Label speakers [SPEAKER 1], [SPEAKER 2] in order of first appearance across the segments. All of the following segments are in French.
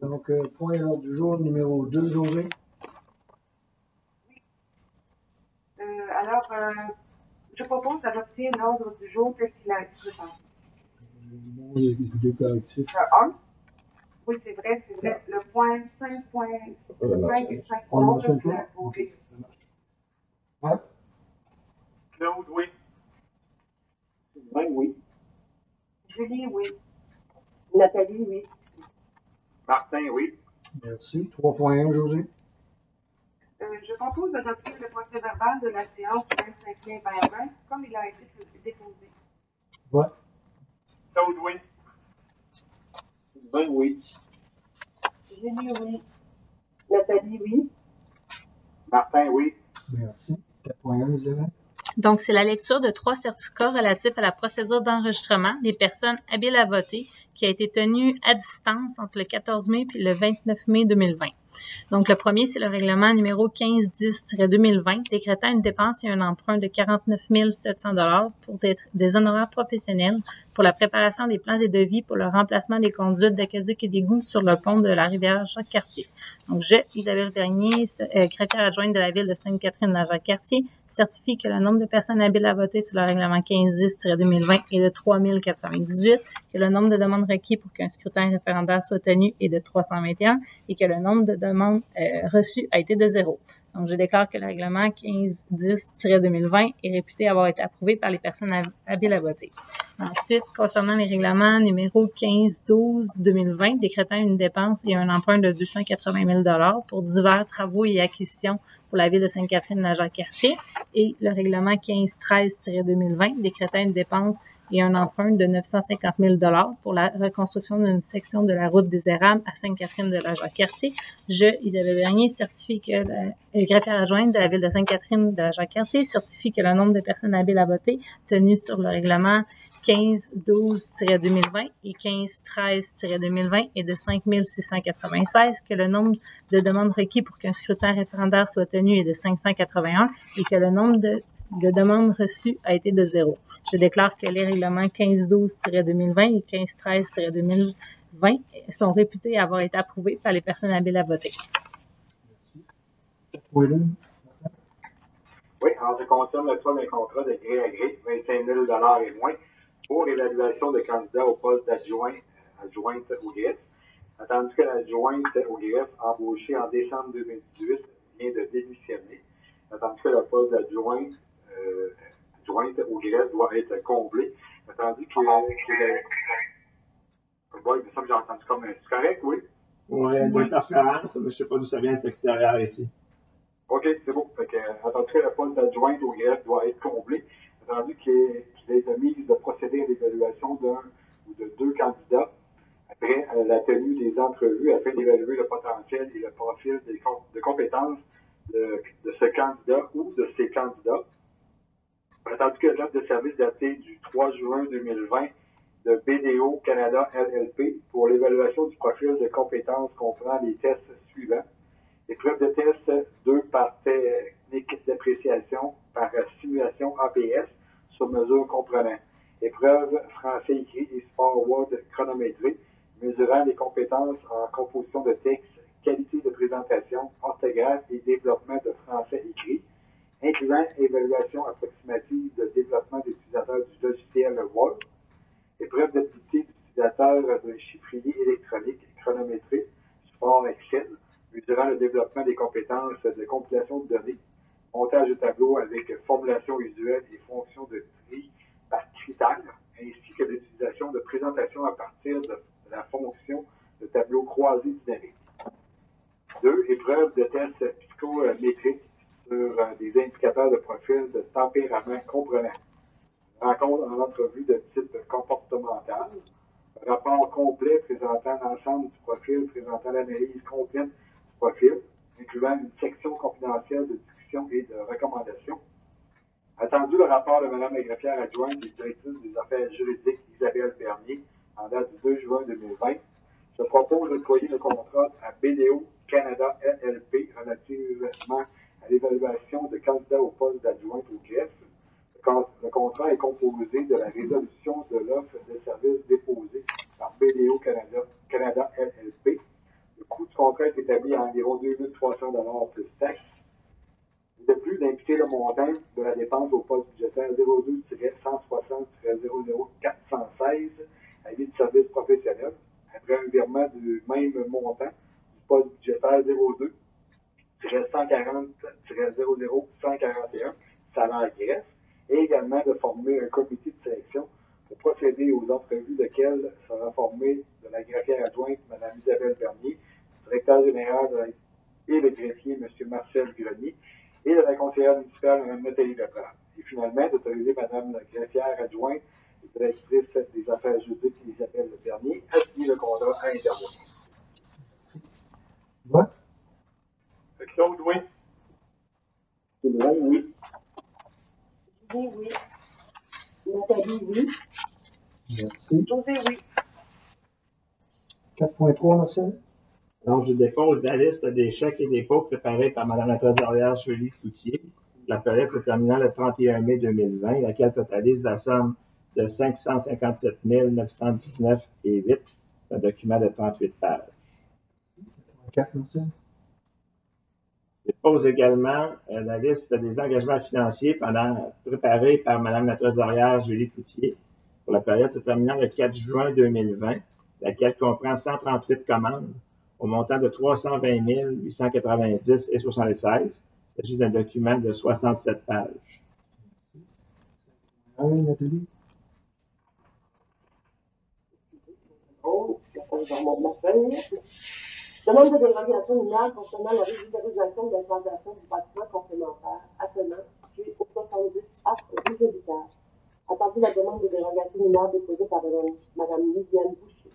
[SPEAKER 1] Donc, point à l'ordre du jour numéro 2, José.
[SPEAKER 2] Alors, je propose d'adopter l'ordre du jour tel qu'il a été présenté.
[SPEAKER 1] Bon, des correctifs.
[SPEAKER 2] Le 1. Oui, c'est vrai. Le point 5.5 et 5.
[SPEAKER 1] On mentionne pas?
[SPEAKER 2] OK.
[SPEAKER 1] Ouais.
[SPEAKER 3] Claude, oui. Ben oui.
[SPEAKER 2] Julie, oui. Nathalie, oui.
[SPEAKER 3] Martin, oui.
[SPEAKER 1] Merci. 3.1, José.
[SPEAKER 2] Je propose d'adopter le procès verbal de la séance du 25 mai 2020 comme il a été déposé.
[SPEAKER 1] Ouais.
[SPEAKER 3] Claude, oui. Ben oui.
[SPEAKER 2] Julie, oui. Nathalie, oui.
[SPEAKER 3] Martin, oui.
[SPEAKER 1] Merci. 4.1, Isabelle.
[SPEAKER 4] Donc, c'est la lecture de 3 certificats relatifs à la procédure d'enregistrement des personnes habiles à voter qui a été tenue à distance entre le 14 mai et le 29 mai 2020. Donc, le premier, c'est le règlement numéro 1510-2020 décrétant une dépense et un emprunt de 49 700 $ pour des honoraires professionnels pour la préparation des plans et devis pour le remplacement des conduites d'aqueduc et d'égouts sur le pont de la rivière Jacques-Cartier. Donc, je, Isabelle Vernier, secrétaire adjointe de la ville de Sainte-Catherine-la-Jacques-Cartier, certifie que le nombre de personnes habiles à voter sur le règlement 1510-2020 est de 3098, que le nombre de demandes requises pour qu'un scrutin référendaire soit tenu est de 321 et que le nombre de demandes reçues a été de 0. Donc, je déclare que le règlement 1510-2020 est réputé avoir été approuvé par les personnes habiles à voter. Ensuite, concernant les règlements numéro 1512-2020 décrétant une dépense et un emprunt de 280 000 $ pour divers travaux et acquisitions pour la ville de Sainte-Catherine-la-Jacques-Cartier et le règlement 1513-2020 décrétant une dépense et un emprunt de 950 000 $ pour la reconstruction d'une section de la route des Érables à Sainte-Catherine-de-la-Jacques-Cartier. Je, Isabelle Vernier, certifie que la greffière adjointe de la ville de Sainte-Catherine-de-la-Jacques-Cartier certifie que le nombre de personnes habiles à voter tenu sur le règlement 1512-2020 et 1513-2020 est de 5 696, que le nombre de demandes requises pour qu'un scrutin référendaire soit tenu est de 581 et que le nombre de demandes reçues a été de 0. Je déclare que les règlements 1512-2020 et 1513-2020 sont réputés avoir été approuvés par les personnes habiles à voter.
[SPEAKER 1] Oui,
[SPEAKER 3] Oui, alors je confirme le choix d'un contrat de gré à gré, 25 000 $ et moins, pour évaluation de candidats au poste adjointe au greffe, attendu que l'adjointe au greffe, embauchée en décembre 2018, vient de démissionner, attendu que le poste d'adjointe au greffe doit être comblé, attendu que... Oui, il me semble que j'ai entendu comme... C'est correct, oui?
[SPEAKER 5] Oui, il y a de l'interférence, mais je ne sais pas d'où ça vient, c'est extérieur ici.
[SPEAKER 3] OK, c'est bon. Fait que, attendu que le poste d'adjointe au greffe doit être comblé, attendu qu'il a été mis de procéder à l'évaluation d'un ou de deux candidats après la tenue des entrevues afin d'évaluer le potentiel et le profil de compétences de ce candidat ou de ces candidats. Attendu que l'offre de service datée du 3 juin 2020 de BDO Canada LLP pour l'évaluation du profil de compétences comprend les tests suivants. Épreuve de test 2 par technique d'appréciation par simulation APS sur mesure comprenant épreuve français écrit et sport Word chronométré mesurant les compétences en composition de texte, qualité de présentation, orthographe et développement de français écrit, incluant évaluation approximative de développement d'utilisateurs du logiciel Word, épreuve d'habilité d'utilisateur de chiffrier électronique chronométré, support Excel, mesurant le développement des compétences de compilation de données, montage de tableau avec formulation visuelle et fonction de tri par critères, ainsi que l'utilisation de présentation à partir de la fonction de tableau croisé dynamique. 2. Épreuve de tests psychométriques sur des indicateurs de profil de tempérament comprenant rencontre en entrevue de type comportemental, rapport complet présentant l'ensemble du profil, présentant l'analyse complète du profil, incluant une section confidentielle de discussion et de recommandation. Attendu le rapport de Mme la greffière adjointe et directrice des affaires juridiques Isabelle Bernier en date du 2 juin 2020, je propose d'employer le contrat à BDO Canada LLP relativement à l'évaluation de candidats au poste d'adjointe au greffe. Le contrat est composé de la résolution de l'offre de service déposée par BDO Canada LLP, le coût du contrat est établi à environ 2300 plus taxes. De plus, d'imputer le montant de la dépense au poste budgétaire 02-160-00416 à de services professionnels, après un virement du même montant du poste budgétaire 02-140-00141, salaire greffe, et également de former un comité de sélection pour procéder aux entrevues desquelles sera formé de la greffière adjointe, Mme Isabelle Bernier, directeur général et le greffier, M. Marcel Grenier, et de la conseillère municipale, Mme Nathalie Lebrun. Et finalement, d'autoriser Mme la greffière adjointe et directrice des affaires juridiques, Isabelle Bernier, à signer le contrat à intervenir.
[SPEAKER 1] Vote.
[SPEAKER 3] Claude, oui.
[SPEAKER 6] Sylvain, oui.
[SPEAKER 2] Julie, oui.
[SPEAKER 6] Nathalie, oui.
[SPEAKER 1] Merci.
[SPEAKER 2] José, oui.
[SPEAKER 1] 4.3, Marcel.
[SPEAKER 5] Donc, je dépose la liste des chèques et dépôts préparés par Mme la trésorière Julie Cloutier. La période se terminant le 31 mai 2020, laquelle totalise la somme de 557 919,08. C'est un document de 38 pages.
[SPEAKER 1] 4, Marcel.
[SPEAKER 5] Je dépose également la liste des engagements financiers préparés par Mme la trésorière Julie Cloutier pour la période se terminant le 4 juin 2020, laquelle comprend 138 commandes au montant de 320 890,76. Il s'agit d'un document de 67 pages.
[SPEAKER 1] 1, Nathalie.
[SPEAKER 6] Oh, je remonte ma feuille. Demande de dérogation minable concernant la régularisation de l'implantation du bâtiment complémentaire attenant situé au 70 A rue Jolicoeur. Attendu la demande de dérogation minable déposée par Mme Lydiane Boucher.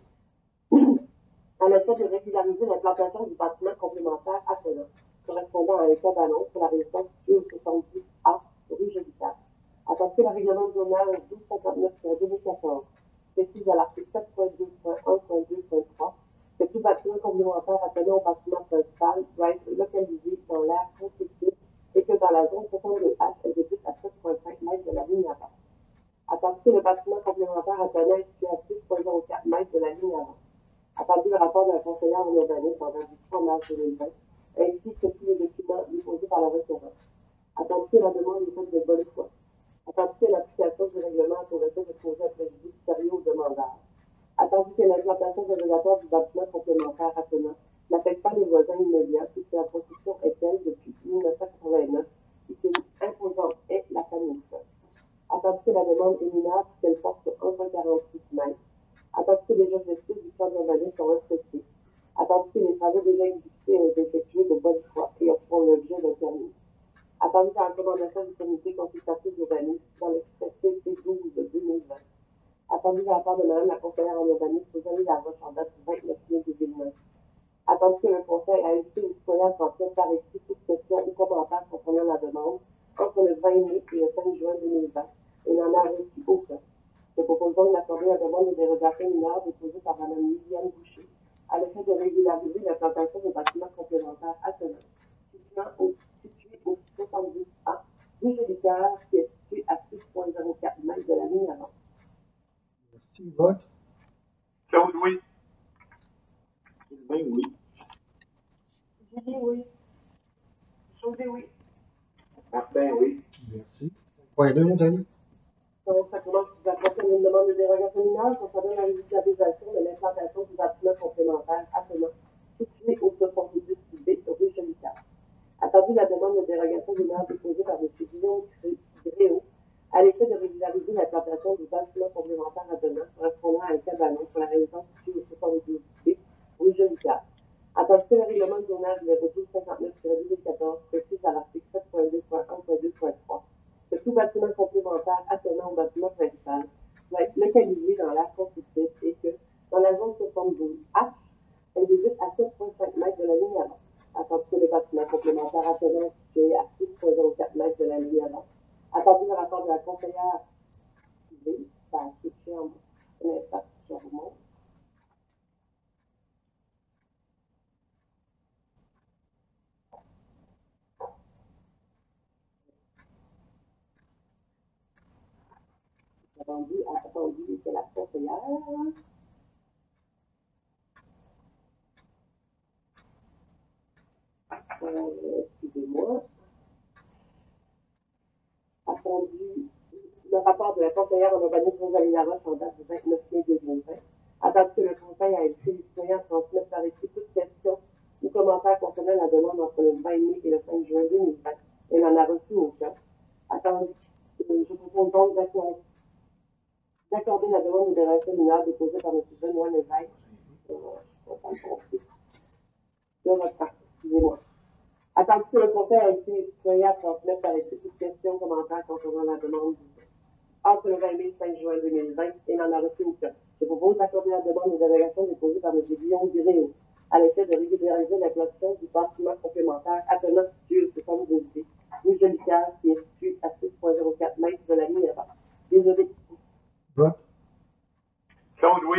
[SPEAKER 6] En effet, de régulariser l'implantation du bâtiment complémentaire attenant, correspondant à un cabanon pour la résidence située au 70 A rue Jolicoeur. Attendu le règlement zonal 1259-2014, précise à l'article 7.2.1.2.3 que tout bâtiment complémentaire attenant au bâtiment principal doit être localisé dans l'aire constructive et que dans la zone 62H, elle débute à 7,5 mètres de la ligne avant. Attendu que le bâtiment complémentaire attenant est situé à 6,04 mètres de la ligne avant. Attendu le rapport d'un conseiller en urbanisme en date du 3 mars 2020, ainsi que tous les documents déposés par la requérante. Attendu la demande est faite de bonne foi. Attendu l'application du règlement pour lequel de poser un préjudice sérieux au demandeur. Attendu que l'implantation dérogatoire du bâtiment complémentaire attenant n'affecte pas les voisins immédiats puisque la construction est telle depuis 1989 et que l'imposante est la famille seule. Attendu que la demande est minable puisqu'elle porte sur 1,46 mètres. Attendu que les objectifs du plan d'urbanisme sont respectés. Attendu que les travaux déjà exécutés ont été effectués de bonne foi et feront l'objet d'un permis. Attendu la recommandation du comité consultatif d'urbanisme dans l'expression C12 de 2020. Attendu de la part de Mme la conseillère en urbanisme pour Jeannie Laroche en date du 29 mai 2009. Attendu que le conseil a invité les citoyens à transmettre par écrit toute question ou commentaire concernant la demande entre le 20 mai et le 5 juin 2020 et n'en a reçu aucun. Je propose donc d'accorder la demande de dérogation mineure déposée par Mme Lydiane Boucher à l'effet de régulariser l'implantation de bâtiments complémentaires attenants situé au 70 A rue Jolicoeur qui est situé à 6,04 mètres de la ligne avant.
[SPEAKER 1] Merci. Vote.
[SPEAKER 3] Claude, oui.
[SPEAKER 6] Sylvain, oui.
[SPEAKER 2] Julie, oui. José, oui.
[SPEAKER 3] Martin, oui.
[SPEAKER 1] Merci. 5.2, Nathalie.
[SPEAKER 6] Donc, ça commence par une demande de dérogation mineure concernant la régularisation de l'implantation du bâtiment complémentaire attenant situé au 70 B rue Jolicoeur. Attendu la demande de dérogation mineure déposée par M. Guillaume Gréau à l'effet de régulariser l'implantation du bâtiment complémentaire attenant correspondant à un cabanon pour la résidence située au 72 B rue Jolicoeur. Attendu que le règlement de zonage numéro 1259-2014 précise à l'article 7.2.1.2.3 que tout bâtiment complémentaire attenant au bâtiment principal doit être localisé dans l'aire constructive et que, dans la zone 72H, elle débute à 7,5 mètres de la ligne avant. Attendu que le bâtiment complémentaire attenant est situé à 6,04 mètres de la ligne avant. Attendu le rapport de la conseillère privée, ça a switché en un instant, je remonte. Attendu que la conseillère Excusez-moi. Attendu le rapport de la conseillère en urbanisme Rosalie Laroche en date du 29 mai 2020. Attendu que le conseil a invité les citoyens à transmettre par écrit toute question ou commentaire concernant la demande entre le 20 mai et le 5 juin 2020. Elle n'en a reçu aucun. Attendu, je propose donc d'accorder la demande de délégation mineure déposée par M. Benoît Lévesque. De votre part, excusez-moi. Attendu que le conseil a été les citoyens à transmettre par écrit toute question, commentaire concernant la demande entre le 20 mai et le 5 juin 2020 et n'en a reçu aucun. Je propose d'accorder la demande de délégation déposée par M. Guillaume Guéréo à l'effet de régulariser la construction du bâtiment complémentaire attenant situé au forme de vie, rue Jolicoeur, qui est situé à 6,04 mètres de la ligne avant. Désolé.
[SPEAKER 1] Vote.
[SPEAKER 3] Claude, oui.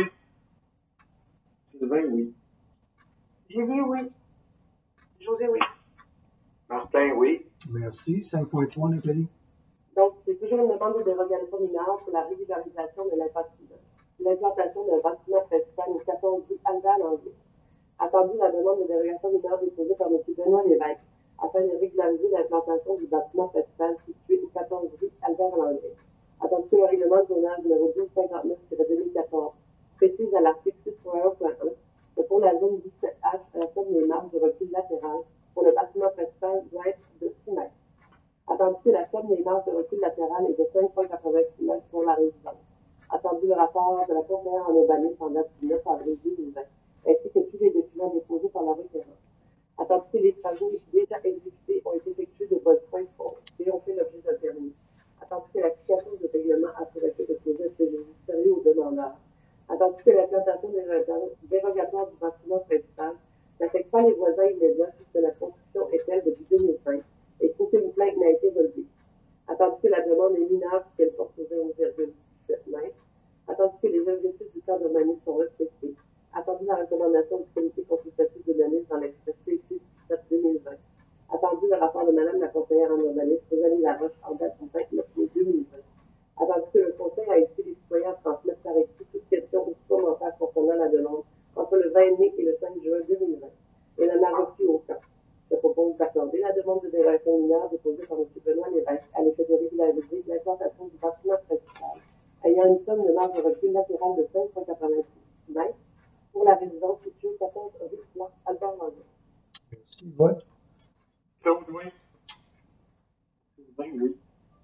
[SPEAKER 5] Sylvain, oui.
[SPEAKER 2] Julie, oui. José, oui.
[SPEAKER 3] Martin, oui.
[SPEAKER 1] Merci. 5.3, Nathalie.
[SPEAKER 6] Donc, c'est toujours une demande de dérogation mineure pour la régularisation de l'implantation d'un bâtiment principal au 14 rue Albert Langlais. Attendu la demande de dérogation mineure déposée par M. Benoît Lévesque afin de régulariser l'implantation du bâtiment principal situé au 14 rue Albert Langlais. Attendu que le règlement de zonage numéro 1259-2014 précise à l'article 6.1.1 que pour la zone 17H, à la somme des marges de recul latéral pour le bâtiment principal doit être de 6 mètres. Attendu que la somme des marges de recul latéral est de 5,86 mètres pour la résidence. Attendu le rapport de la conseillère en urbanisme en date du 9 avril 2020, ainsi que tous les documents déposés par la requérante. Attendu que les travaux déjà exécutés ont été effectués de bonne foi et ont fait l'objet d'un permis. Attendu que l'application de règlement a pour effet de poser un préjudice sérieux aux demandeurs. Attendu que l'implantation dérogatoire du bâtiment principal n'affecte pas les voisins immédiats puisque la construction est telle depuis 2005 et qu'aucune plainte n'a été relevée. Attendu que la demande est mineure puisqu'elle porte sur 0,17 mètres. Attendu que les objectifs du cadre d'urbanisme sont respectés. Attendu la recommandation du comité consultatif d'urbanisme dans l'expression écrite du 7 2020. Attendu le rapport de Mme la conseillère en urbanisme Rosalie Laroche en date du 29 mai 2020. Attendu que le conseil a invité les citoyens à transmettre par écrit toute question ou commentaire concernant la demande entre le 20 mai et le 5 juin 2020. Elle n'en a reçu aucun. Je propose d'accorder la demande de dérogation mineure déposée par M. Benoît Lévesque à l'effet de régulariser l'implantation du bâtiment principal ayant une somme de marge de recul latérale de 5,86 mètres pour la résidence située au 14 rue Albert Langlais.
[SPEAKER 1] Merci. Vote.
[SPEAKER 3] Claude, oui.
[SPEAKER 5] Sylvain, oui.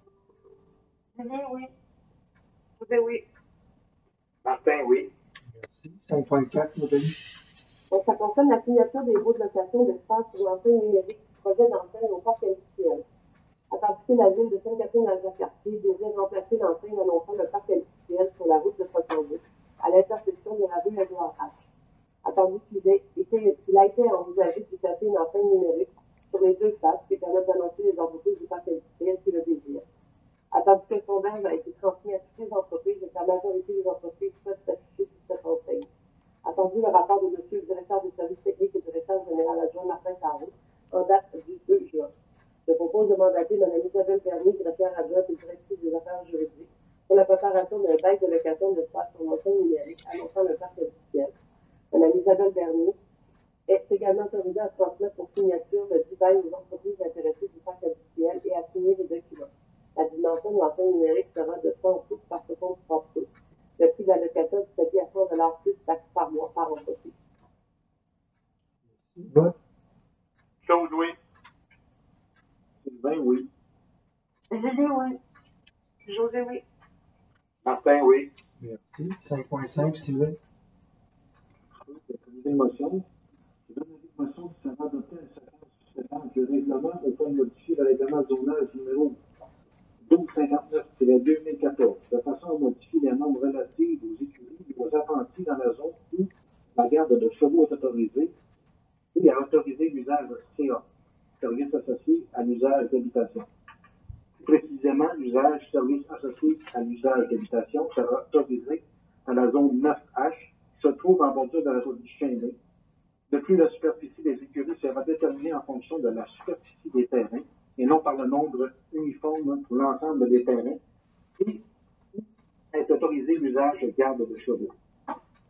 [SPEAKER 2] Julie, oui. José, oui.
[SPEAKER 3] Martin, oui.
[SPEAKER 1] Merci. 5.4, Nathalie.
[SPEAKER 6] Donc, ça concerne la signature des baux de location d'espace pour l'enseigne numérique du projet d'enseigne au parc industriel. Attendu que la ville de Sainte-Catherine-la-Jacques-Cartier désire remplacer l'enseigne annonçant le parc industriel sur la route de Fauchonville, à l'intersection de la rue Edouard H. Attendu qu'il a été envisagé de placer une enseigne numérique sur les deux faces qui permettent d'annoncer les entreprises du parc industriel qui le désirent. Attendu que le sondage a été transmis à toutes les entreprises et que la majorité des entreprises souhaitent s'afficher sur cette enseigne. Attendu le rapport de M. le directeur des services techniques et directeur général adjoint Martin Carreau en date du 2 juin. Je propose de mandater Mme Isabelle Bernier, directrice adjointe et directrice des affaires juridiques, pour la préparation d'un bail de location d'espace sur l'enseigne numérique annonçant le parc industriel. Mme Isabelle Bernier est également autorisée à transmettre pour signature le dit bail aux entreprises intéressées du parc industriel et à signer les documents. La dimension de l'enseigne numérique sera de 100 pouces par 63 pouces. Le prix de la location est établi à 100 $ plus taxes par mois par entreprise.
[SPEAKER 1] Vote.
[SPEAKER 3] Claude, oui.
[SPEAKER 5] Sylvain, oui.
[SPEAKER 2] Julie, oui. José, oui.
[SPEAKER 3] Martin, oui.
[SPEAKER 1] Merci. 5.5, Sylvain.
[SPEAKER 5] Le comité de motion. Je donne l'avis de motion qui sera adopté à la séquence suivante du règlement afin de modifier le règlement de zonage numéro 1259-2014 de façon à modifier les normes relatives aux écuries et aux apprentis dans la zone où la garde de chevaux est autorisée et à autoriser l'usage CA, service associé à l'usage d'habitation. Plus précisément, l'usage service associé à l'usage d'habitation sera autorisé à la zone 9H qui se trouve en bordure de la route du Chêne. De plus, la superficie des écuries sera déterminée en fonction de la superficie des terrains et non par le nombre uniforme pour l'ensemble des terrains, et est autorisé l'usage de garde de chevaux.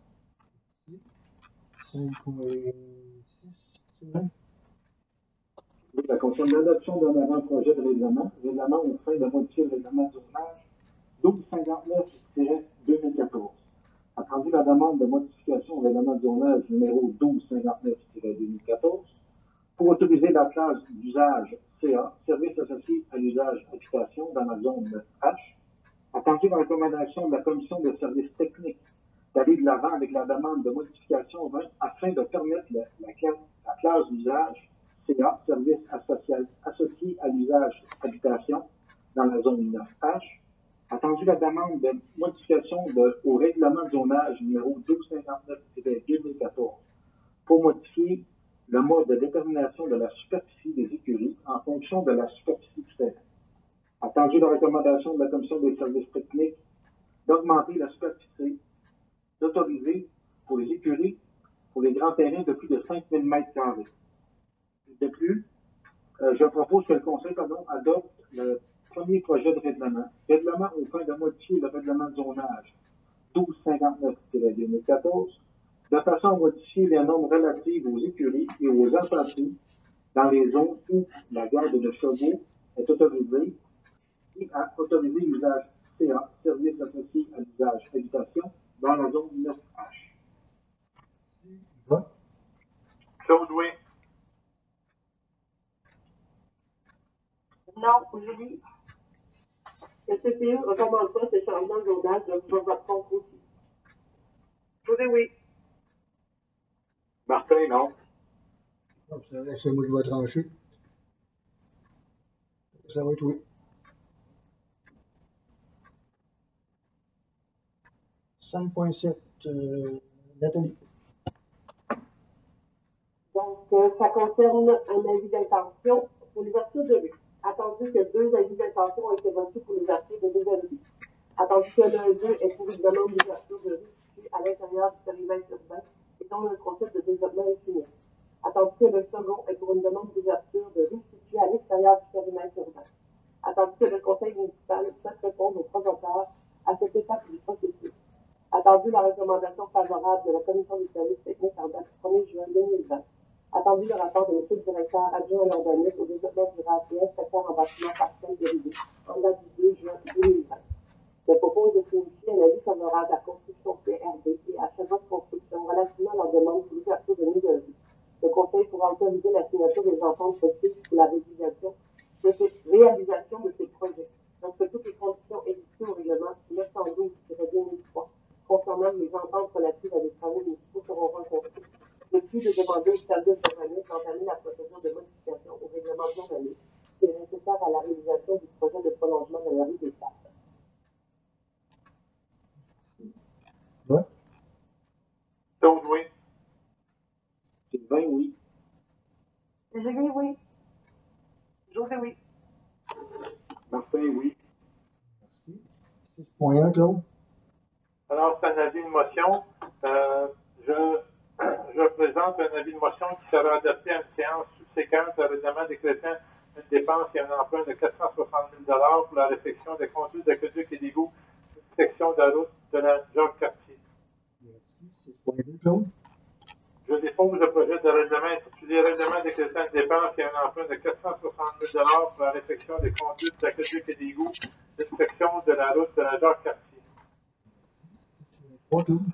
[SPEAKER 1] 5.6, Sylvain.
[SPEAKER 3] Oui, ça concerne l'adoption d'un avant-projet de règlement aux fins de modifier le règlement de zonage 1259-2014. Attendu la demande de modification au règlement de zonage numéro 1259-2014 pour autoriser la classe d'usage CA, service associé à l'usage habitation dans la zone 9H. Attendu la recommandation de la commission de services techniques d'aller de l'avant avec la demande de modification afin de permettre la classe d'usage CA, service associé à l'usage habitation dans la zone 9H. Attendu la demande de modification au règlement de zonage numéro 1259-2014 pour modifier le mode de détermination de la superficie des écuries en fonction de la superficie du terrain. Attendu la recommandation de la commission des services techniques d'augmenter la superficie d'autoriser pour les écuries pour les grands terrains de plus de 5000 m². De plus, je propose que le Conseil adopte le premier projet de règlement aux fins de modifier le règlement de zonage 1259-2014 de façon à modifier les normes relatives aux écuries et aux enfanteries dans les zones où la garde de chevaux est autorisée et à autoriser l'usage CA, service associé à l'usage habitation, dans la zone 9H.
[SPEAKER 1] Vote.
[SPEAKER 3] Claude, oui.
[SPEAKER 6] Non, Julie. Le CPE ne recommande pas ce changement de zonage, donc je vote contre aussi.
[SPEAKER 2] José, oui.
[SPEAKER 3] Martin, non.
[SPEAKER 1] C'est moi qui vais trancher. Ça va être oui. 5.7, Nathalie.
[SPEAKER 6] Donc, ça concerne un avis d'intention pour l'ouverture de rue. Attendu que 2 avis d'intention ont été reçus pour l'ouverture de 2 rues. Attendu que l'un d'eux est pour une demande d'ouverture de rue située à l'intérieur du périmètre urbain et dont le concept de développement est fini. Attendu que le second est pour une demande d'ouverture de rue située à l'extérieur du périmètre urbain. Attendu que le conseil municipal souhaite répondre aux promoteurs à cette étape du processus. Attendu la recommandation favorable de la commission des services techniques en date du 1er juin 2020. Attendu le rapport de M. le directeur adjoint à l'urbanisme au développement durable et inspecteur en bâtiment partiel de l'ID en date du 2 juin 2020. Je propose de signifier un avis favorable à la construction PRD et à Chevron de construction relativement à leur demande pour l'ouverture de nouvelles rues. Le conseil pourra autoriser la signature des ententes possibles pour la réalisation de ces projets. Donc, que toutes les conditions édictées au règlement 912-2003 concernant les ententes relatives à des travaux municipaux seront rencontrées. De plus, de demander au service d'urbanisme d'entamer la procédure de modification au règlement d'urbanisme qui est nécessaire à la réalisation du projet de prolongement de la rue des Sables.
[SPEAKER 1] Vote.
[SPEAKER 3] Claude, oui. Sylvain, oui.
[SPEAKER 6] Julie, oui.
[SPEAKER 2] José, oui.
[SPEAKER 3] Martin, oui.
[SPEAKER 1] Merci. 6.1, Claude.
[SPEAKER 7] Alors, c'est un avis de motion. Je présente un avis de motion qui sera adopté à une séance subséquente à règlement décrétant une dépense et un emprunt de 460 000 $ pour la réfection des conduites d'aqueduc et d'égouts d'une section de la route de la Jacques-Cartier.
[SPEAKER 1] Merci. 6.2, Claude.
[SPEAKER 7] Je dépose le projet de règlement intitulé Règlement décrétant une dépense et un emprunt de 460 000 $ pour la réfection des conduites d'aqueduc et d'égouts d'une section de la route de la Jacques-Cartier.
[SPEAKER 1] 3, Claude.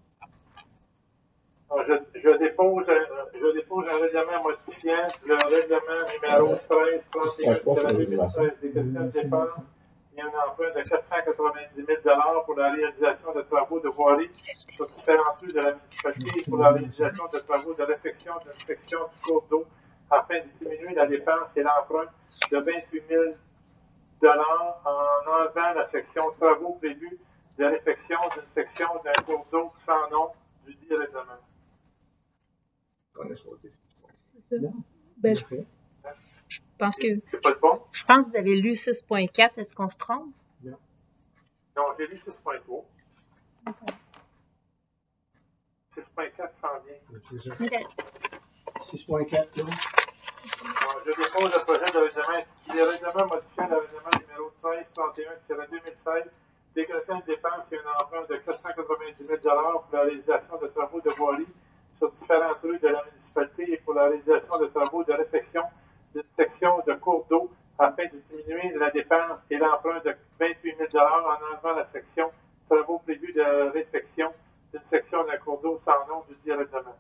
[SPEAKER 7] Alors, je dépose un règlement modifiant le règlement numéro 1331 de la 2016 des questions de dépenses et un emprunt de 490 000 $ pour la réalisation de travaux de voirie sur différentes rues de la municipalité et pour la réalisation de travaux de réfection d'une section du cours d'eau afin de diminuer la dépense et l'emprunt de 28 000 $ en enlevant la section travaux prévus de réfection d'une section d'un cours d'eau sans nom du dit règlement.
[SPEAKER 4] Ben, je pense que
[SPEAKER 7] C'est pas le bon?
[SPEAKER 4] je pense que vous avez lu 6.4. Est-ce qu'on se trompe?
[SPEAKER 7] Non, j'ai lu 6.3. 6.4 s'en vient.
[SPEAKER 4] Okay.
[SPEAKER 1] 6.4, Claude.
[SPEAKER 7] Alors, je dépose le projet de règlement intitulé Règlement modifiant le règlement numéro 1331-2016 décrétant une dépense et un emprunt de 490 000 $ pour la réalisation de travaux de voirie sur différentes rues de la municipalité et pour la réalisation de travaux de réfection d'une cours d'eau afin de diminuer la dépense et l'emprunt de 28 000 en enlevant la section travaux prévus de réfection d'une section d'un cours d'eau sans nom du dit règlement.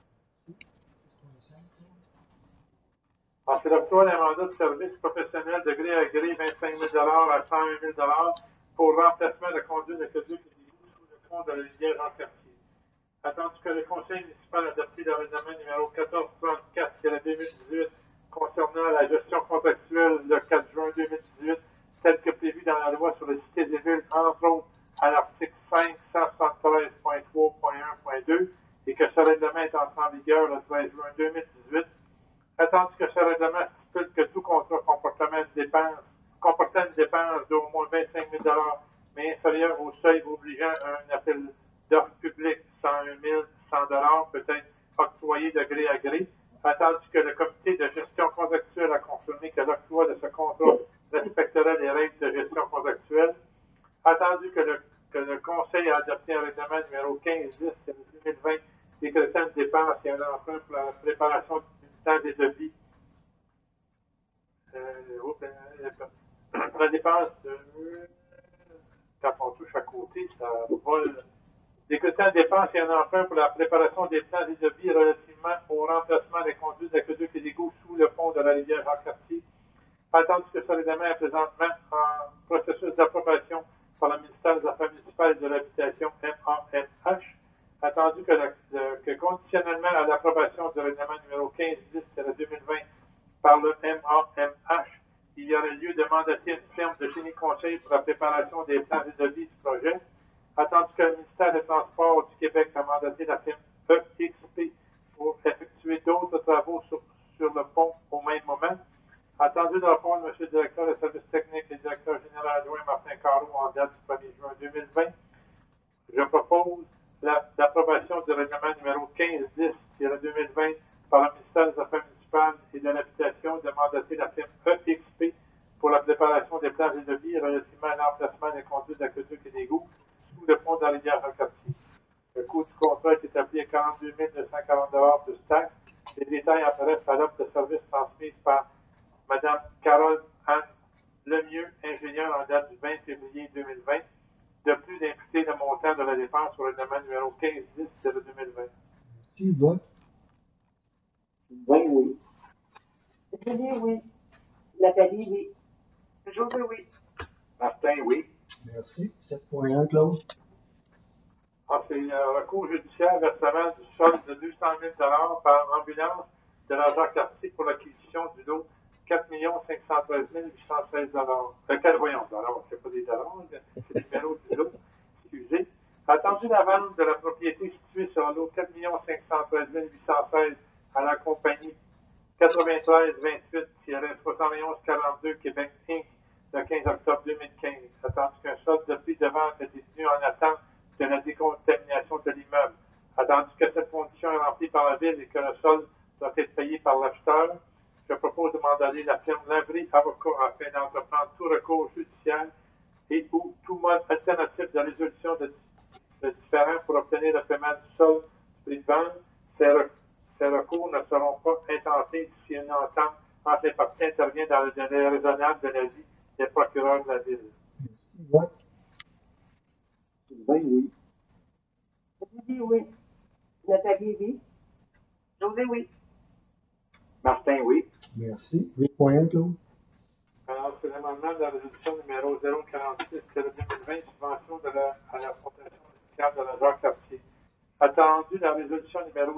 [SPEAKER 7] C'est l'octroi d'un mandat de service professionnel de gré à gré 25 000 à 101 000 pour remplacement de conduite d'aqueduc et d'égout sous le pont de la rivière Jean-Cartier. Attendu que le Conseil municipal adopte le règlement numéro 1434-2018 concernant la gestion contractuelle le 4 juin 2018, tel que prévu dans la loi sur les cités et villes, entre autres à l'article 5 173.3.1.2, et que ce règlement est entré en vigueur le 13 juin 2018. Attendu que ce règlement stipule que tout contrat comportant une dépense d'au moins 25 000 mais inférieure au seuil obligeant un appel d'offres public 101 100 peut être octroyé de gré à gré. Attendu que le comité de gestion contractuelle a confirmé que l'octroi de ce contrat respecterait les règles de gestion contractuelle. Attendu que le Conseil a adopté un règlement numéro 1510 de 2020 décrétant une dépense et un emprunt pour la préparation du temps des devis. La dépense quand on touche à côté, ça vole. Décrétant une dépense et un emprunt pour la préparation des plans et devis relativement au remplacement des conduites d'aqueduc et d'égouts sous le pont de la rivière Jean-Cartier. Attendu que ce règlement est présentement en processus d'approbation par le ministère des Affaires municipales et de l'Habitation, MAMH. Attendu que conditionnellement à l'approbation du règlement numéro 1510 de 2020 par le MAMH, il y aurait lieu de mandater une firme de génie conseil pour la préparation des plans et devis du projet. Attendu que le ministère des Transports du Québec a mandaté la firme EXP pour effectuer d'autres travaux sur le pont au même moment. Attendu de répondre M. le directeur des services techniques et directeur général adjoint Martin Carreau en date du 1er juin 2020, je propose l'approbation du règlement numéro 1510-2020 par le ministère des Affaires municipales et de l'Habitation de mandater la firme EXP pour la préparation des plans et devis relativement à l'emplacement des conduites d'aqueduc et d'égouts sous le pont de la rivière Jean-Cartier. Le coût du contrat est établi à 42 240 plus taxes. Les détails apparaissent à l'offre de service transmise par Mme Carole Anne Lemieux, ingénieure en date du 20 février 2020, de plus d'imputer le montant de la dépense sur le règlement numéro 1510 de 2020.
[SPEAKER 1] Qui vote?
[SPEAKER 6] Oui, oui. Julie, oui. Nathalie, oui.
[SPEAKER 2] José, oui.
[SPEAKER 3] Martin, oui.
[SPEAKER 1] Merci. 7.1, Claude.
[SPEAKER 7] C'est recours judiciaire versement du solde de 200 000 par ambulance de la Jean-Cartier pour l'acquisition du lot 4 513 816 voyons, dollars, c'est pas des dollars, c'est le numéro du lot, excusez. Attendu la vente de la propriété située sur le lot 4 513 816 à la compagnie 93-28-71-42 Québec Inc. le 15 octobre 2015. Attendu qu'un solde de prix de vente est détenu en attente de la décontamination de l'immeuble. Attendu que cette condition est remplie par la Ville et que le solde doit être payé par l'acheteur, je propose de mandater la firme Lavry Avocat afin d'entreprendre tout recours judiciaire et ou tout mode alternatif de résolution de différends pour obtenir le paiement du solde du prix de vente. Ces recours ne seront pas intentés si une entente entre les parties intervient dans le délai raisonnable de l'avis des procureurs de la Ville.
[SPEAKER 1] Qui vote?
[SPEAKER 3] Sylvain, oui.
[SPEAKER 6] Julie, oui. Nathalie, oui.
[SPEAKER 2] José, oui.
[SPEAKER 3] Martin, oui.
[SPEAKER 1] Merci. 8.1, Claude.
[SPEAKER 7] Alors, c'est l'amendement de la résolution numéro 046 de 2020, subvention à la Fondation municipale de la Jean-Cartier. Attendu la résolution numéro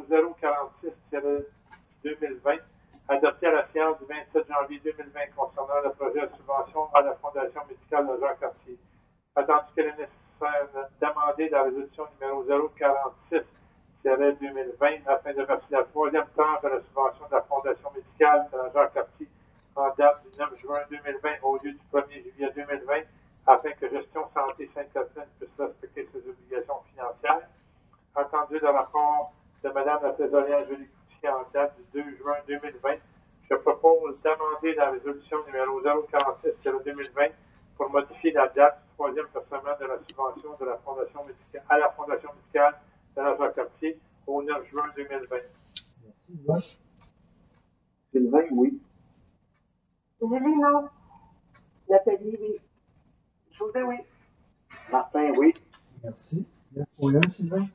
[SPEAKER 7] 046-2020, adoptée à la séance du 27 janvier 2020 concernant le projet de subvention à la Fondation médicale de Jean-Cartier. Attendu qu'il est nécessaire d'amender la résolution numéro 046-2020 afin de verser la troisième tranche de la subvention de la Fondation médicale de la Jean-Cartier en date du 9 juin 2020 au lieu du 1er juillet 2020 afin que Gestion Santé Sainte-Catherine puisse respecter ses obligations financières. Entendu le rapport de Mme la trésorière Julie Coutier en date du 2 juin 2020, je propose d'amender la résolution numéro 046-2020 pour modifier la date du troisième versement de la subvention de la Fondation médicale à la Fondation médicale de la Jean-Cartier au 9 juin 2020.
[SPEAKER 1] Merci. Vote?
[SPEAKER 3] Sylvain, oui.
[SPEAKER 6] Julie, non. Nathalie, oui.
[SPEAKER 2] José, oui.
[SPEAKER 3] Martin, oui.
[SPEAKER 1] Merci. 9.1, Sylvain.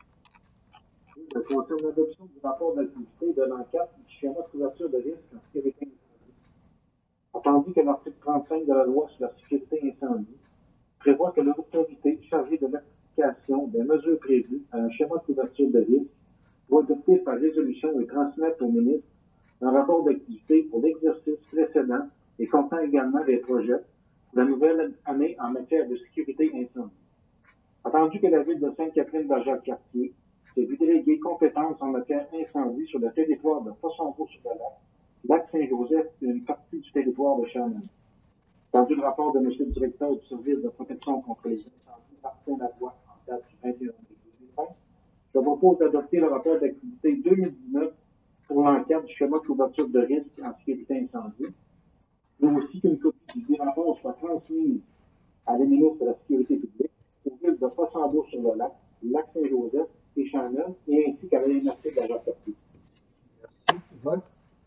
[SPEAKER 3] Le concerne l'adoption du rapport d'activité de l'enquête du schéma de couverture de risque en sécurité incendie. Entendu que l'article 35 de la loi sur la sécurité incendie prévoit que l'autorité chargée de l'application des mesures prévues à un schéma de couverture de risque doit adopter par résolution et transmettre au ministre un rapport d'activité pour l'exercice précédent et contenant également des projets pour la nouvelle année en matière de sécurité incendie. Entendu que la ville de Sainte-Catherine-de-Jacques-Cartier s'est vu déléguer compétence en matière incendie sur le territoire de Poissonvaux-sur-le-Lac, Lac-Saint-Joseph et une partie du territoire de Shannon. Entendu le rapport de M. le directeur du service de protection contre les incendies, Martin Lavoie, en date du 21 mai 2020, je propose d'adopter le rapport d'activité 2019 pour l'enquête du schéma de couverture de risque en sécurité incendie, mais aussi qu'une copie du rapport soit transmise à la ministre de la Sécurité publique, aux villes de Poissonvaux-sur-le-Lac, Lac-Saint-Joseph et Shannon, et ainsi qu'à l'Université de la Jacques-Cartier.
[SPEAKER 1] Merci. Vote.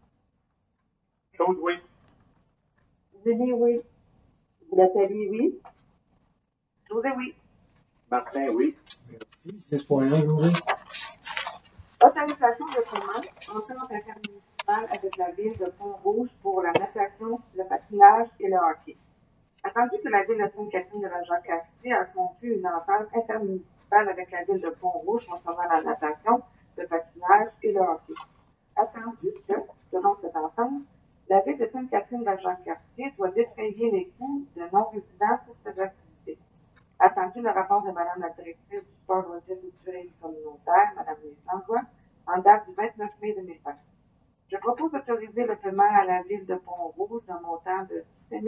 [SPEAKER 7] Claude, oui.
[SPEAKER 6] Julie, oui. Nathalie, oui.
[SPEAKER 2] José, oui.
[SPEAKER 3] Martin, oui.
[SPEAKER 1] Merci. 10.1, José.
[SPEAKER 2] Autorisation de paiement, entente intermunicipale avec la ville de Pont-Rouge pour la natation, le patinage et le hockey. Attendu que la ville de Sainte-Catherine-de-la-Jacques-Cartier a conclu une entente intermunicipale avec la ville de Pont-Rouge concernant la natation, le patinage et le hockey. Attendu que, selon cette entente, la ville de Sainte-Catherine-de-la-Jacques-Cartier doit défrayer les coûts de non-résidents pour ces activités. Attendu le rapport de Mme la directrice du sport loisirs culturel et communautaire, Mme Louise Langlois, en date du 29 mai 2020. Je propose d'autoriser le paiement à la ville de Pont-Rouge d'un montant de 7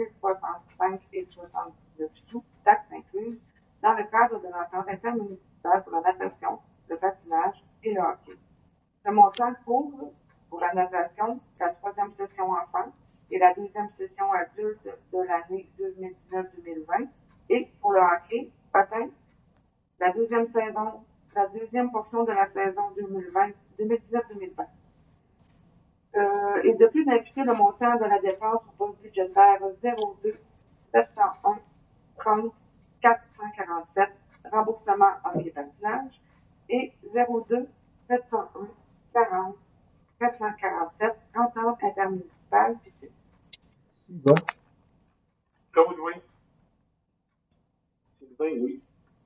[SPEAKER 2] 065,79 sous, taxes incluses, dans le cadre de l'entente intermunicipale pour la natation, le patinage et le hockey. Ce montant couvre, pour la natation, la 3e session enfant et la 2e session adulte de l'année 2019-2020, et pour le hockey, patin, la 2e saison, la 2e portion de la saison 2019-2020. Et de plus d'imputer le montant de la dépense au poste budgétaire 02 701 30 447, remboursement hockey patinage, et 02 701 40 447, entente intermunicipale.
[SPEAKER 1] Vote.
[SPEAKER 7] Claude, oui.
[SPEAKER 3] Sylvain, oui.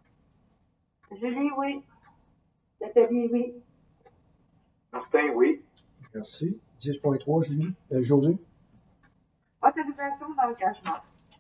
[SPEAKER 6] Julie, oui. Nathalie, oui.
[SPEAKER 3] Martin, oui.
[SPEAKER 1] Merci. 10.3, Julie. José.
[SPEAKER 2] Autorisation d'engagement.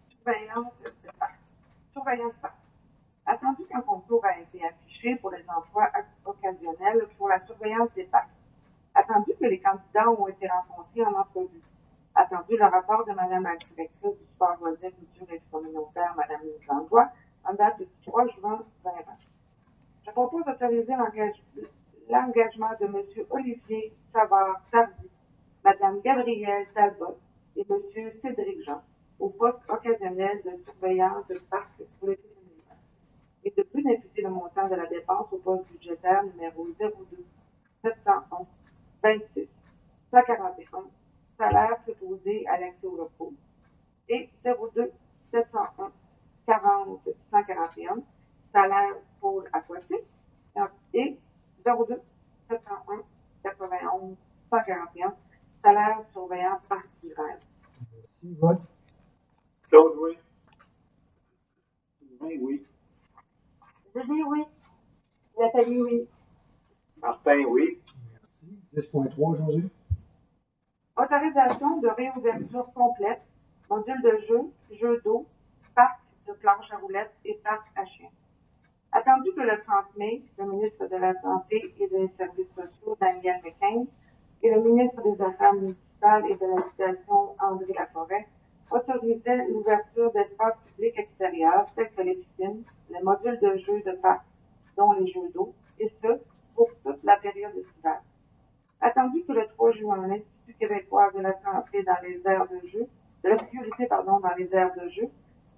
[SPEAKER 2] Surveillance parc. Attendu qu'un concours a été affiché pour les emplois occasionnels pour la surveillance des parcs. Attendu que les candidats ont été rencontrés en entrevue. Attendu le rapport de Mme la directrice du sport loisirs culturel et communautaire, Mme Louise Langlois, en date du 3 juin 2020. Je propose d'autoriser l'engagement de M. Olivier Savard-Tardy, Mme Gabrielle Talbot et M. Cédric Jean au poste occasionnel de surveillance de parc pour l'été 2020, et de plus d'imputer le montant de la dépense au poste budgétaire numéro 02 711 26 141, salaire préposé à l'accès aux locaux, et 02 701 40 141, salaire pôle aquatique, et 02 701 91 141, salaire surveillant parc d'hiver.
[SPEAKER 1] Merci. Vote.
[SPEAKER 7] Claude, oui.
[SPEAKER 3] Sylvain, oui.
[SPEAKER 6] Julie, oui. Nathalie, oui.
[SPEAKER 3] Martin, oui.
[SPEAKER 1] Merci. 10.3, José.
[SPEAKER 2] Autorisation de réouverture complète, module de jeu, jeu d'eau, parc de planche à roulettes et parc à chiens. Attendu que le 30 mai, le ministre de la Santé et des Services sociaux, Daniel McCain, et le ministre des Affaires municipales et de l'Habitation, André Laforêt, autorisaient l'ouverture d'espaces publics extérieurs tels que les piscines, les modules de jeu de parc, dont les jeux d'eau, et ce, pour toute la période estivale. Attendu que le 3 juin, l'Institut québécois de la santé dans les aires de jeu, de la sécurité, dans les aires de jeu,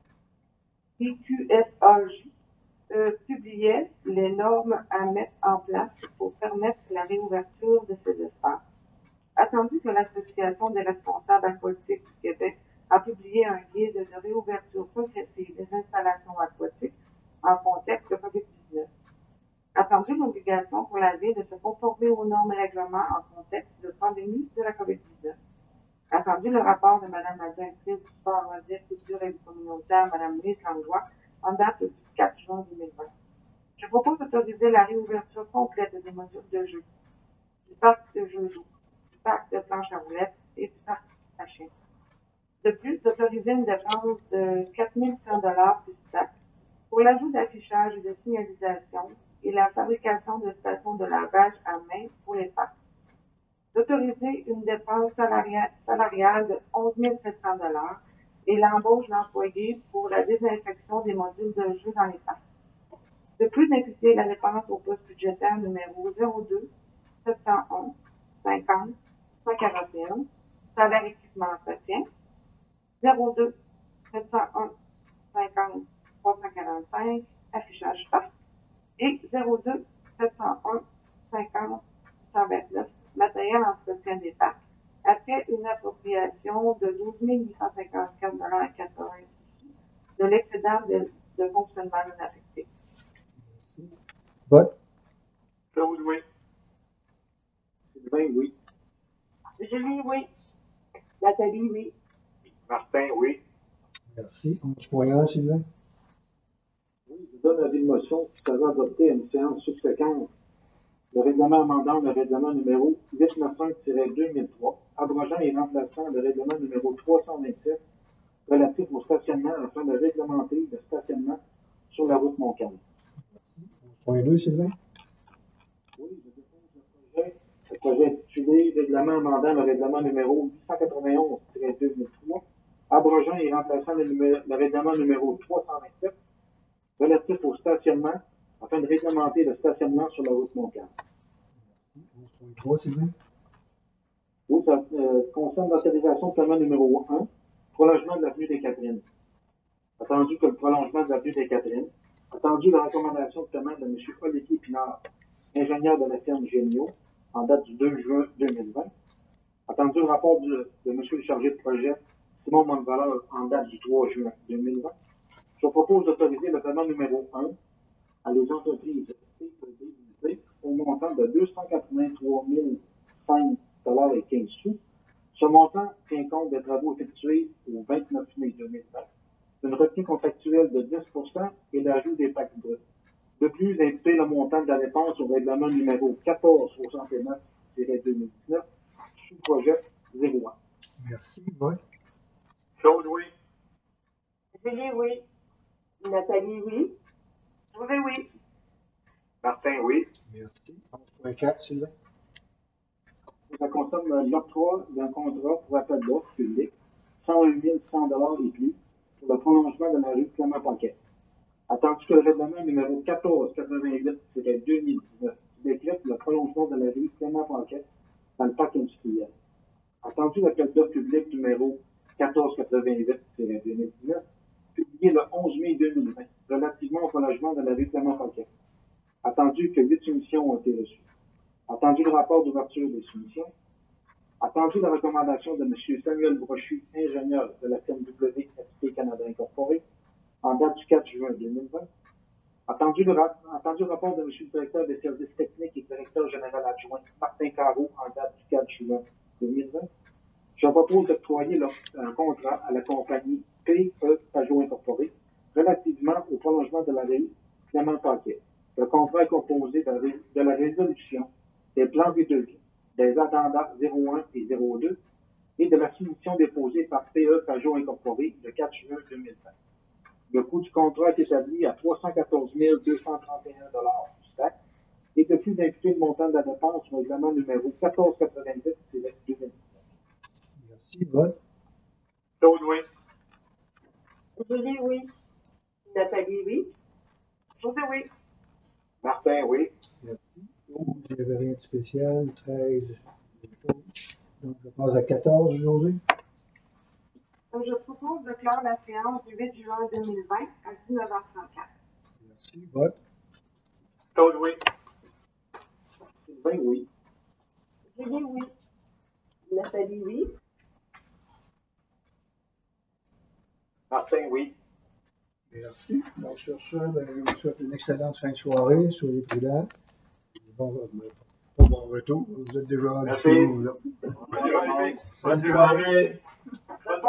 [SPEAKER 2] IQSAJ, publiait les normes à mettre en place pour permettre la réouverture de ces espaces. Attendu que l'Association des responsables aquatiques du Québec a publié un guide de réouverture progressive des installations aquatiques en contexte de COVID-19. Attendu l'obligation pour la Ville de se conformer aux normes et règlements en contexte de pandémie de la COVID-19. Attendu le rapport de Mme la directrice du sport, loisirs, culture et du communautaire, Mme Lise Langlois, en date du 4 juin 2020. Je propose d'autoriser la réouverture complète des modules de jeu, du parc de jeux d'eau, du parc de planche à roulettes et du parc à chiens. De plus, d'autoriser une dépense de 4 100 $ plus taxes pour l'ajout d'affichage et de signalisation et la fabrication de stations de lavage à main pour les parcs. D'autoriser une dépense salariale de 11 700 $ et l'embauche d'employés pour la désinfection des modules de jeu dans les parcs. De plus, d'imputer la dépense au poste budgétaire numéro 02 701 50 141, salaire équipement entretien, 02 701 50 345, affichage parc, et 02 701 50 129, matériel entretien des parcs, après une appropriation de 12 854 $ 80 de l'excédent de fonctionnement non affecté.
[SPEAKER 1] Vote.
[SPEAKER 7] Claude, oui.
[SPEAKER 3] Sylvain, oui.
[SPEAKER 6] Julie, oui. Nathalie, oui.
[SPEAKER 3] Martin, oui.
[SPEAKER 1] Merci. 11.1, Sylvain.
[SPEAKER 3] Oui, je donne l'avis de motion qui sera adopté à une séance subséquente. Le règlement amendant le règlement numéro 895-2003, abrogeant et remplaçant le règlement numéro 327 relatif au stationnement afin de réglementer le stationnement sur la route Montcalm.
[SPEAKER 1] 11.2, Sylvain.
[SPEAKER 3] Oui, je dépose le projet intitulé Règlement amendant le règlement numéro 891-2003, abrogeant et remplaçant le règlement numéro 327 relatif au stationnement afin de réglementer le stationnement sur la route Montcalm.
[SPEAKER 1] 11.3, Sylvain.
[SPEAKER 3] Oui, ça concerne l'autorisation de paiement numéro 1, prolongement de l'avenue des Catherines. Attendu que le prolongement de l'avenue des Catherines, attendu la recommandation de paiement de M. Olivier Pinard, ingénieur de la firme Génio, en date du 2 juin 2020. Attendu le rapport de M. le chargé de projet, Simon Montevaleur, en date du 3 juin 2020. Je propose d'autoriser le paiement numéro 1 à les entreprises CEDIC au montant de 283 005 $ et 15 sous. Ce montant tient compte des travaux effectués au 29 mai 2020, une retenue contractuelle de 10 % et l'ajout des taxes brutes. De plus, imputer le montant de la dépense au règlement numéro 1469-2019, sous-projet 01.
[SPEAKER 1] Merci. Vote.
[SPEAKER 7] Claude, oui.
[SPEAKER 6] Julie, oui. Nathalie, oui.
[SPEAKER 2] José, oui.
[SPEAKER 3] Martin, oui.
[SPEAKER 1] Merci. 11.4, Sylvain.
[SPEAKER 3] Ça concerne l'octroi d'un contrat pour appel d'offres public, 101 100 $ et plus, pour le prolongement de la rue Clément-Paquet. Attendu que le règlement numéro 1488-2019 décrète le prolongement de la rue Clément-Paquet dans le parc industriel. Attendu l'appel d'offres public numéro 1488-2019, publié le 11 mai 2020, relativement au prolongement de la rue Clément-Paquet. Attendu que 8 soumissions ont été reçues. Attendu le rapport d'ouverture des soumissions. Attendu la recommandation de M. Samuel Brochu, ingénieur de la firme WSP Canada Incorporé, en date du 4 juin 2020. Attendu le rapport de M. le directeur des services techniques et directeur général adjoint Martin Carreau, en date du 4 juin 2020. Je propose d'octroyer un contrat à la compagnie PE Pajot Incorporé relativement au prolongement de la rue Clément-Paquet. Le contrat est composé de la résolution des plans et devis, des addenda 01 et 02 et de la soumission déposée par PE Pajot Incorporé le 4 juin 2020. Le coût du contrat est établi à 314 231 $ plus taxes et de plus d'imputer le montant de la dépense au règlement numéro 1488-2019.
[SPEAKER 1] Merci. Vote.
[SPEAKER 7] Claude, oui.
[SPEAKER 6] Julie, oui. Nathalie, oui.
[SPEAKER 2] José, oui.
[SPEAKER 3] Martin, oui.
[SPEAKER 1] Merci. 12, il n'y avait rien de spécial. 13, donc je passe à 14, José.
[SPEAKER 2] Je propose de clore la séance du 8 juin 2020 à 19h34.
[SPEAKER 1] Merci. Vote.
[SPEAKER 7] Claude, oui.
[SPEAKER 3] Sylvain, oui.
[SPEAKER 6] Julie, oui. Nathalie, oui.
[SPEAKER 7] Martin, oui.
[SPEAKER 1] Merci. Donc, sur ce, ben, je vous souhaite une excellente fin de soirée. Soyez prudents. Bon retour. Vous êtes déjà rendu chez vous, là.
[SPEAKER 7] Bonne soirée.
[SPEAKER 5] Bonne soirée.